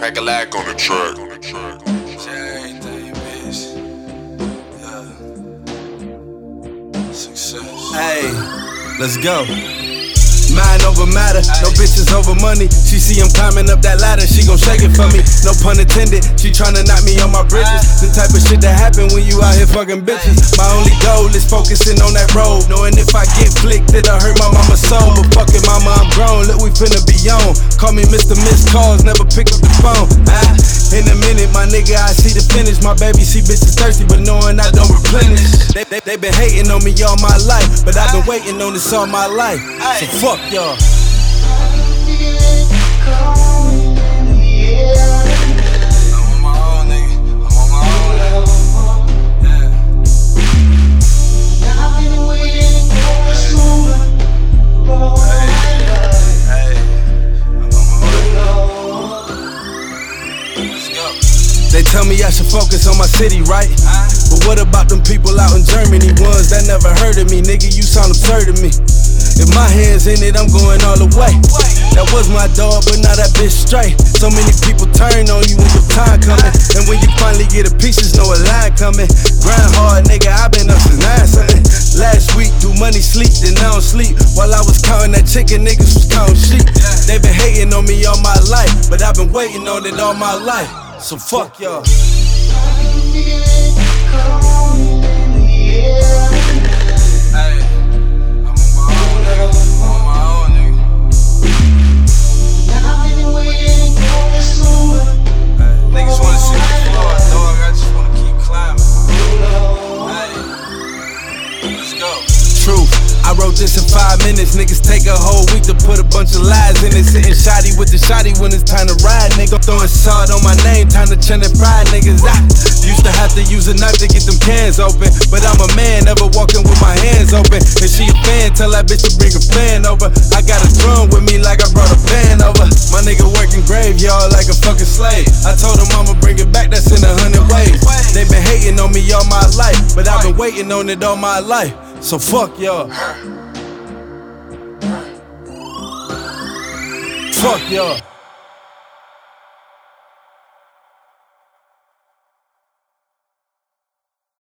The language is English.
Crack a lack on the track. Everything, bitch. Yeah. Success. Hey, let's go. Mind over matter, no bitches over money. She see him climbing up that ladder, she gon' shake it for me. No pun intended, she tryna knock me on my bridges. The type of shit that happen when you out here fucking bitches. My only goal is focusing on that road, knowing if I get flicked, it'll hurt my mama's soul. But fuck it, mama, I'm grown, look, we finna be on. Call me Mr. Miss Calls, never pick up the phone. In a minute, my nigga, I see the finish. My baby, see bitches thirsty, but knowing I don't replenish. They been hating on me all my life, but I've been waiting on this all my life. So fuck y'all. They tell me I should focus on my city, right? But what about them people out in Germany? Ones that never heard of me, nigga, you sound absurd to me. If my hand's in it, I'm going all the way. That was my dog, but now that bitch straight. So many people turn on you when your time coming. And when you finally get a piece, there's no a line coming. Grind hard, nigga, I been up since 9 something. Last week, do money sleep, then I don't sleep. While I was counting that chicken, niggas was counting sheep. They been hating on me all my life, but I've been waiting on it all my life. So fuck y'all. I wrote this in 5 minutes, niggas take a whole week to put a bunch of lies in it. Sitting shoddy with the shotty when it's time to ride, nigga. Throwing salt on my name, time to churn and fry, niggas. I used to have to use a knife to get them cans open, but I'm a man, never walking with my hands open. And she a fan, tell that bitch to bring a fan over. I got a drum with me like I brought a band over. My nigga working graveyard like a fucking slave. I told him I'ma bring it back, that's in 100 ways. They been hating on me all my life, but I've been waiting on it all my life. So fuck y'all. Fuck y'all.